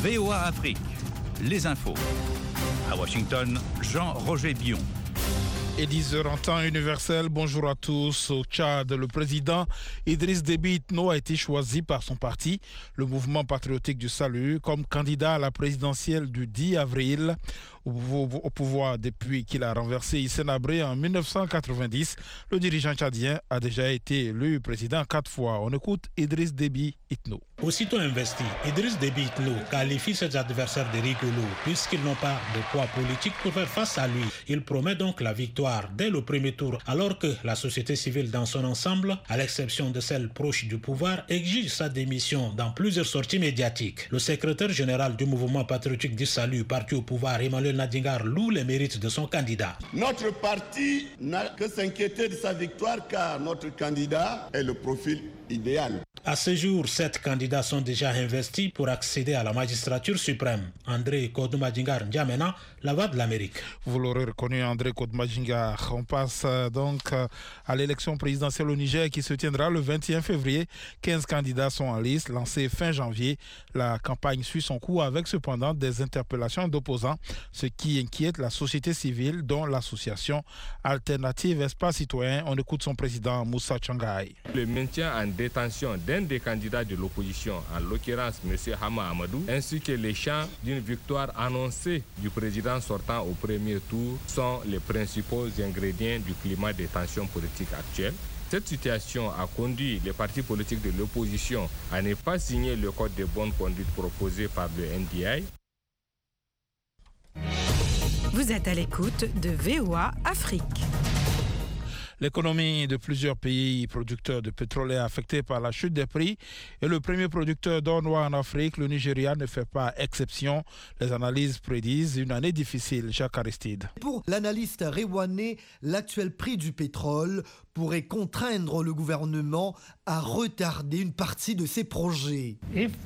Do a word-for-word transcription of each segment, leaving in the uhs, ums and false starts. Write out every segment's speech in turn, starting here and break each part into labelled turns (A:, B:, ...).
A: V O A Afrique, les infos. À Washington, Jean-Roger Bion.
B: Et dix heures en temps universel, bonjour à tous. Au Tchad, le président Idriss Déby Itno a été choisi par son parti, le Mouvement patriotique du salut, comme candidat à la présidentielle du dix avril. Au pouvoir depuis qu'il a renversé Hissène Habré en mille neuf cent quatre-vingt-dix, le dirigeant tchadien a déjà été élu président quatre fois. On écoute Idriss Déby Itno.
C: Aussitôt investi, Idriss Déby Itno qualifie ses adversaires de rigolos puisqu'ils n'ont pas de poids politique pour faire face à lui. Il promet donc la victoire dès le premier tour, alors que la société civile dans son ensemble, à l'exception de celle proche du pouvoir, exige sa démission dans plusieurs sorties médiatiques. Le secrétaire général du Mouvement patriotique du salut, parti au pouvoir, Emmanuel Nadingar, loue les mérites de son candidat.
D: Notre parti n'a que s'inquiéter de sa victoire car notre candidat est le profil idéal.
C: À ce jour, sept candidats sont déjà investis pour accéder à la magistrature suprême. André Kodoumadjingar N'Djamena, la voix de l'Amérique.
B: Vous l'aurez reconnu, André Kodoumadjingar. On passe donc à l'élection présidentielle au Niger qui se tiendra le vingt et un février. quinze candidats sont en liste, lancés fin janvier. La campagne suit son cours avec cependant des interpellations d'opposants, ce qui inquiète la société civile, dont l'association Alternative Espace Citoyen. On écoute son président Moussa Tchangaï.
E: Le maintien en détention d'un des candidats de l'opposition, en l'occurrence M. Hama Amadou, ainsi que les chants d'une victoire annoncée du président sortant au premier tour sont les principaux ingrédients du climat de tension politique actuel. Cette situation a conduit les partis politiques de l'opposition à ne pas signer le code de bonne conduite proposé par le N D I.
F: Vous êtes à l'écoute de V O A Afrique.
B: L'économie de plusieurs pays producteurs de pétrole est affectée par la chute des prix et le premier producteur d'or noir en Afrique, le Nigeria, ne fait pas exception. Les analyses prédisent une année difficile. Jacques Aristide.
G: Pour l'analyste Rewane, l'actuel prix du pétrole pourrait contraindre le gouvernement à retarder une partie de ses projets.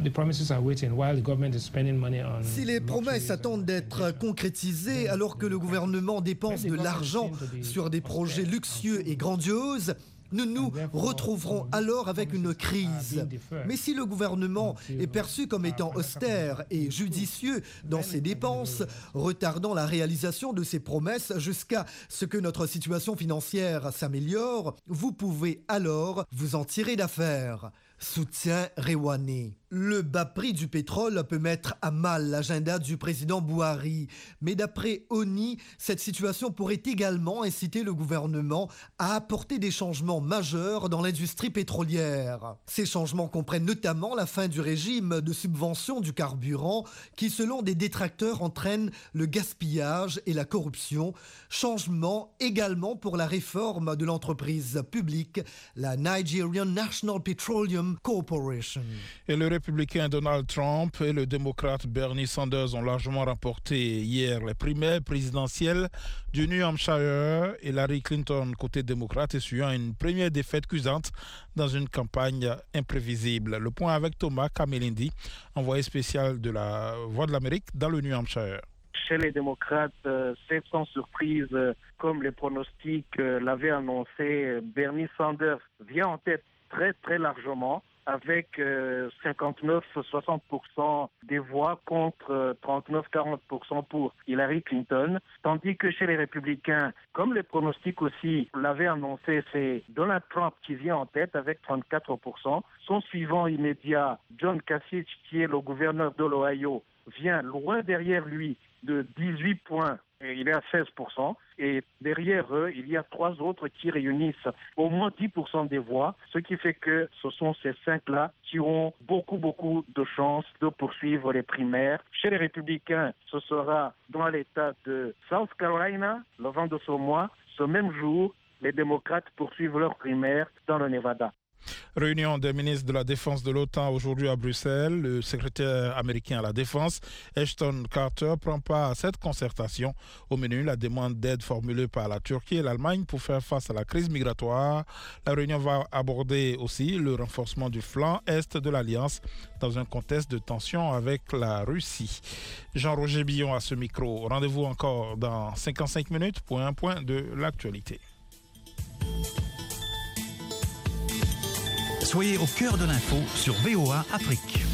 G: Si les promesses attendent d'être concrétisées alors que le gouvernement dépense de l'argent sur des projets luxueux et grandioses, nous nous retrouverons alors avec une crise. Mais si le gouvernement est perçu comme étant austère et judicieux dans ses dépenses, retardant la réalisation de ses promesses jusqu'à ce que notre situation financière s'améliore, vous pouvez alors vous en tirer d'affaire. Soutient Rewane. Le bas prix du pétrole peut mettre à mal l'agenda du président Buhari. Mais d'après Oni, cette situation pourrait également inciter le gouvernement à apporter des changements majeurs dans l'industrie pétrolière. Ces changements comprennent notamment la fin du régime de subvention du carburant qui, selon des détracteurs, entraîne le gaspillage et la corruption. Changement également pour la réforme de l'entreprise publique, la Nigerian National Petroleum Corporation.
B: Et le républicain Donald Trump et le démocrate Bernie Sanders ont largement remporté hier les primaires présidentielles du New Hampshire. Hillary Clinton, côté démocrate, essuyant une première défaite cuisante dans une campagne imprévisible. Le point avec Thomas Kamelindi, envoyé spécial de la Voix de l'Amérique dans le New Hampshire.
H: Chez les démocrates, euh, c'est sans surprise, euh, comme les pronostics euh, l'avaient annoncé, Bernie Sanders vient en tête très très largement avec euh, cinquante-neuf à soixante pour cent des voix contre euh, trente-neuf à quarante pour cent pour Hillary Clinton, tandis que chez les républicains, comme les pronostics aussi l'avaient annoncé, c'est Donald Trump qui vient en tête avec trente-quatre pour cent. Son suivant immédiat, John Kasich, qui est le gouverneur de l'Ohio, vient loin derrière lui de dix-huit points. Et il est à seize pour cent. Et derrière eux, il y a trois autres qui réunissent au moins dix pour cent des voix, ce qui fait que ce sont ces cinq-là qui ont beaucoup, beaucoup de chances de poursuivre les primaires. Chez les républicains, ce sera dans l'État de South Carolina, le vingt de ce mois. Ce même jour, les démocrates poursuivent leurs primaires dans le Nevada.
B: Réunion des ministres de la Défense de l'OTAN aujourd'hui à Bruxelles. Le secrétaire américain à la Défense, Ashton Carter, prend part à cette concertation. Au menu, la demande d'aide formulée par la Turquie et l'Allemagne pour faire face à la crise migratoire. La réunion va aborder aussi le renforcement du flanc est de l'Alliance dans un contexte de tension avec la Russie. Jean-Roger Billon à ce micro. Rendez-vous encore dans cinquante-cinq minutes pour un point de l'actualité.
A: Soyez au cœur de l'info sur V O A Afrique.